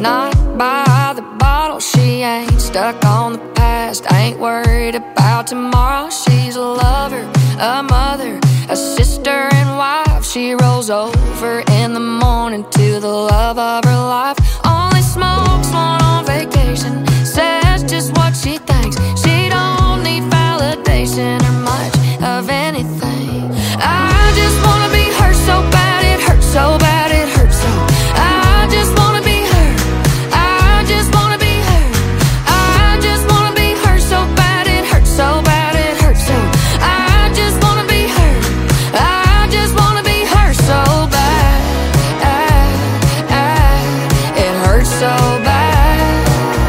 Not by the bottle, she ain't stuck on the past. Ain't worried about tomorrow. She's a lover, a mother, a sister and wife. She rolls over in the morning to the love of her life. Only smokes one on vacation, says just what she thinks. She don't need validation or much of anything. I just wanna be her so bad, it hurts so bad, it hurts so. I just wanna be her, I just wanna be her. I just wanna be her so bad, it hurts so bad, it hurts so. I just wanna be her, I just wanna be her so bad. It hurts so bad.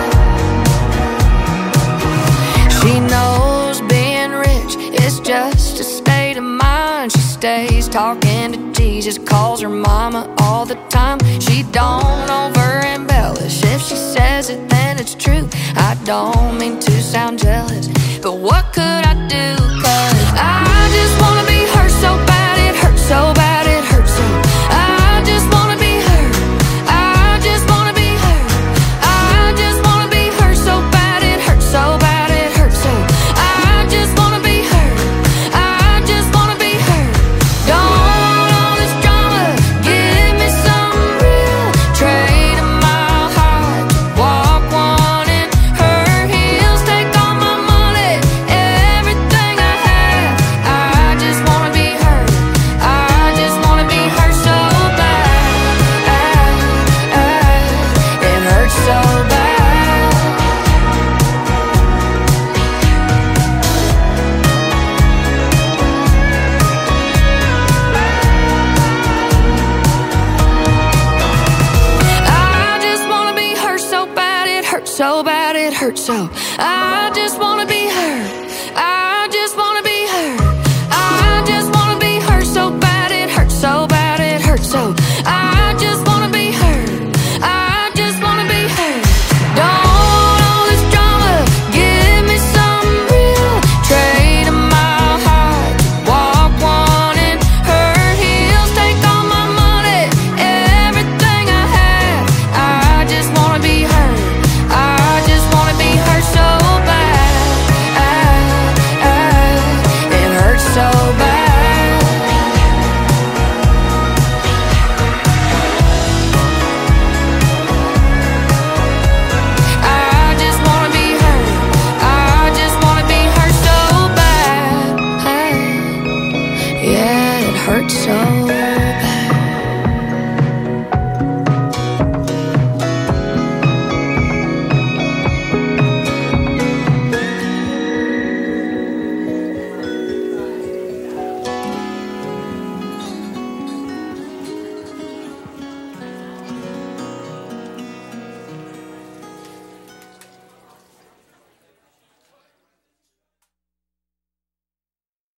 She knows being rich is just a state of mind. She stays talking to Jesus, calls her mama all the time. She don't over embellish. If she says it, then it's true. I don't mean to sound jealous, but what could I do? 'Cause I just wanna be her so bad, it hurts so bad, it hurts so. I just wanna be her, I just wanna be her. I just wanna be her so bad, it hurts so bad, it hurts so. I just wanna be her, I just wanna be her. Don't want all this drama, give me some real. Trade a mile high, walk one in her heels. Take all my money, everything I have. I just wanna be her, I just wanna be her so bad. It hurts so bad. I just wanna be her so bad, it hurts so bad, it hurts so. I just wanna be her, I just wanna be her. I just wanna be her so bad, it hurts so bad, it hurts so. I just wanna be her, I just wanna be her. Don't want all this drama, give me some real. Trade a mile high, walk one in her heels. Take all my money, everything I have. I just wanna be her, I just wanna be her so bad. It hurts so bad. I just wanna be her, I just wanna be her so bad. Yeah, it hurts so